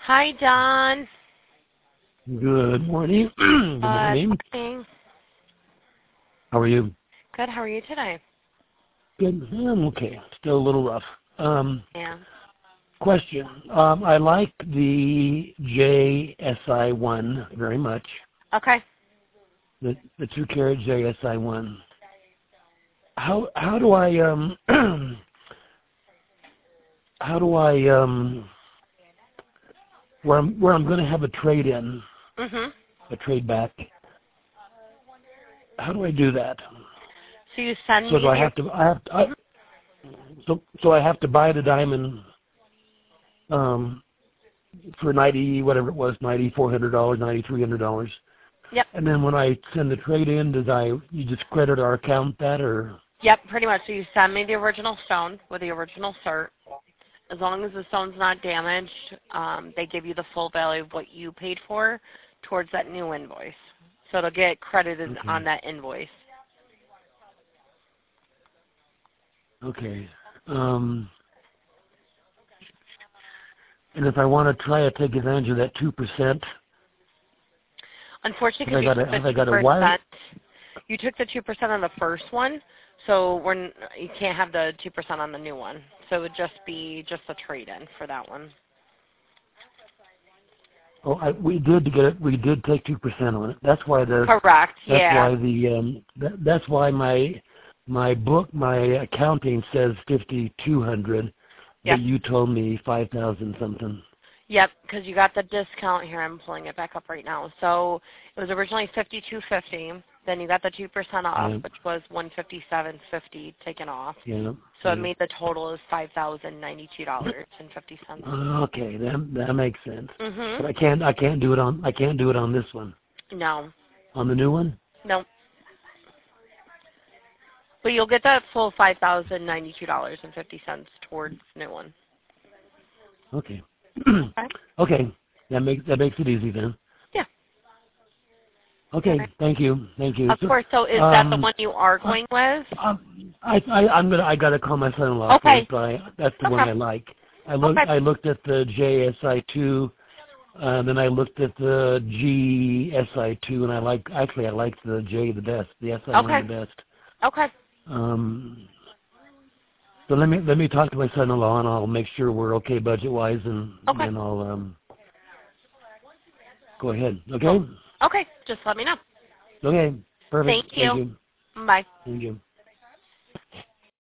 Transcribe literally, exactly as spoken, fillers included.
Hi, Don. Good morning. Good Uh, morning. morning. How are you? Good. How are you today? Good. I'm okay. Still a little rough. Um, Yeah. question. Um, I like the J S I one very much. Okay. The the two carat J S I one. How how do I um how do I um where I'm where I'm going to have a trade in, Mhm. a trade back? How do I do that? So you send So me do I the. have to I have to, I, Mhm. so so I have to buy the diamond um for ninety whatever it was, ninety four hundred dollars, ninety three hundred dollars. Yep. And then when I send the trade in, does I you just credit our account that or Yep. Pretty much. So you send me the original stone with the original cert. As long as the stone's not damaged, um, they give you the full value of what you paid for towards that new invoice. So it'll get credited okay. on that invoice. Okay. Um and if I want to try to take advantage of that two percent, Unfortunately, have I because you got a took have the I two got a wire? percent, you took the two percent on the first one, so we're n- you can't have the two percent on the new one. So it would just be just a trade-in for that one. Oh, I, we did get it. We did take two percent on it. That's why the Correct. that's Yeah. why the um that, that's why my my book my accounting says fifty two hundred, Yep. but you told me five thousand something. Yep. Because you got the discount here. I'm pulling it back up right now. So it was originally fifty-two fifty. Then you got the two percent off, Yeah, which was one fifty-seven fifty taken off. yeah, So it yeah. made the total is five thousand ninety-two dollars and fifty cents. Okay, that that makes sense. Mhm. But I can't I can't do it on I can't do it on this one. No. On the new one? No. But you'll get that full five thousand ninety-two dollars and fifty cents towards the new one. Okay. Okay. Okay. That makes that makes it easy then. Yeah. All Okay. right. Thank you. Thank you. Of So, course. So is that the um, one you are I, going with? I, I, I'm gonna. I gotta call my son-in-law Okay. first, but I, that's the one Okay. I like. I looked. Okay. I looked at the J S I two, uh, then I looked at the G S I two, and I like. Actually, I liked the J the best. The S I one Okay. the best. Okay. Um, so let me let me talk to my son-in-law, and I'll make sure we're okay budget-wise, and Okay. then I'll um, go ahead. Cool. Okay. Okay. Just let me know. Okay. Perfect. Thank Thank you. you. Bye. Thank you.